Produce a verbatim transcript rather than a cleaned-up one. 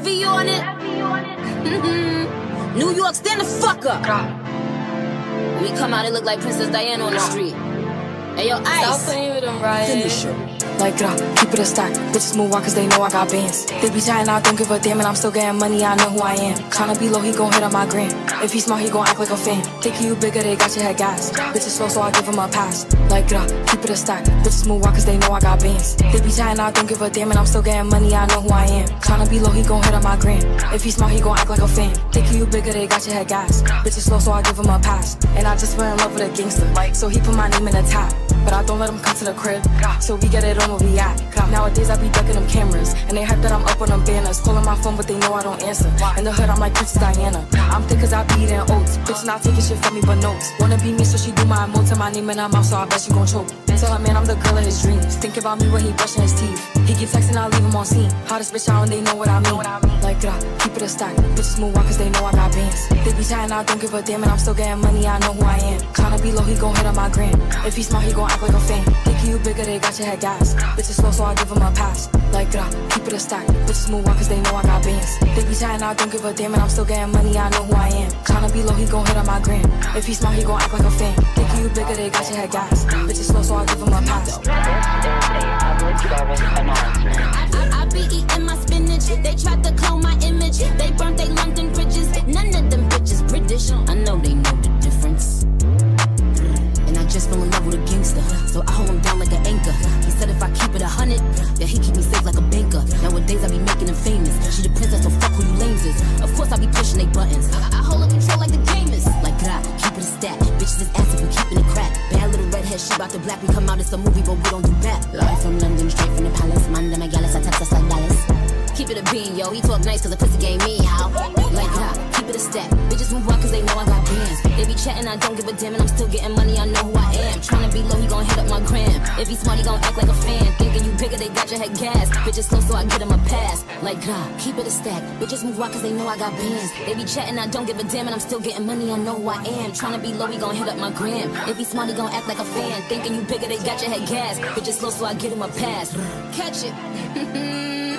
V on it. New York, stand the fuck up. When we come out, it look like Princess Diana on the street. Hey, yo, Ice. Stop playing with them, right? Finish her. Like, grah, keep it a stack. Bitches move walk cause they know I got bands. They be chatting, I don't give a damn, and I'm still getting money, I know who I am. Tryna be low, he gon' hit on my gram. If he smart, he gon' act like a fan. Thinking you bigger, they got your head gas. Bitches slow, so I give him a pass. Like, grah, keep it a stack. Bitches move walk cause they know I got bands. They be chatting, I don't give a damn, and I'm still getting money, I know who I am. Tryna be low, he gon' hit on my gram. If he smart, he gon' act like a fan. Thinking you bigger, they got your head gas. Bitches slow, so I give him a pass. And I just fell in love with a gangster, so he put my name in the top. But I don't let him come to the crib, so we get it on where we at. Nowadays I be ducking them cameras, and they hype that I'm up on them banners. Calling my phone but they know I don't answer. In the hood I'm like Princess Diana. I'm thick cause I be eating oats. Bitch not taking shit from me but notes. Wanna be me so she do my emotes and my name in her mouth, so I bet she gon' choke. Tell her man I'm the girl of his dreams. Think about me when he brushing his teeth. He keep texting, I leave him on scene. Hottest bitch out and they know what I mean. Like grah, keep it a stack. Bitches move on cause they know I got bands. They be chatting, I don't give a damn, and I'm still getting money, I know who I am. Tryna be low, he gon' hit on my gram. If he smart, he gon' act like a fan. Thinking you bigger, they got your head gas. Bitches slow, so I give him a pass. Like grah, keep it a stack. Bitches move on cause they know I got bands. They be chatting, I don't give a damn, and I'm still getting money, I know who I am. Tryna be low, he gon' hit on my gram. If he smart, he gon' act like a fan. Thinking you bigger, they got your head gas. Bitches slow, so I give him a pass. This is a public service announcement. I, I be eating my spinach. They tried to clone my image. They burnt they London bridges. None of them bitches British. I know they know the difference. And I just fell in love with a gangster, so I hold him down like an anchor. He said if I keep it a hundred, that he keep me safe like a banker. Nowadays I be making him famous. She the princess, so fuck who you lames is. Of course I be pushing they buttons. I, I hold up control like the game is. Like grah, keep it a stack. Bitches is ass if we keeping it crack. Bad little redhead, she bout to black. We come out, it's a movie, but we don't do that. Live from London, straight from the palace. Man, them a gallus, I text us like Dallas. Keep it a bean, yo. He talk nice cause the pussy gave me how. Like grah, keep it a stack. Bitches move on cause they know I got bands. They be chatting, I don't give a damn, and I'm still getting money, I know who I am. Tryna be low, he gon' hit up my gram. If he smart, he gon' act like a fan. Thinking you bigger, they got your head gas. Bitches slow, so I get him a pass. Like grah, keep it a stack. Bitches move on cause they know I got bands. They be chatting, I don't give a damn, and I'm still getting money, I know who I am. Tryna be low, he gon' hit up my gram. If he smart, he gon' act like a fan. Thinking you bigger, they got your head gas. Bitches slow, so I get him a pass. Catch it.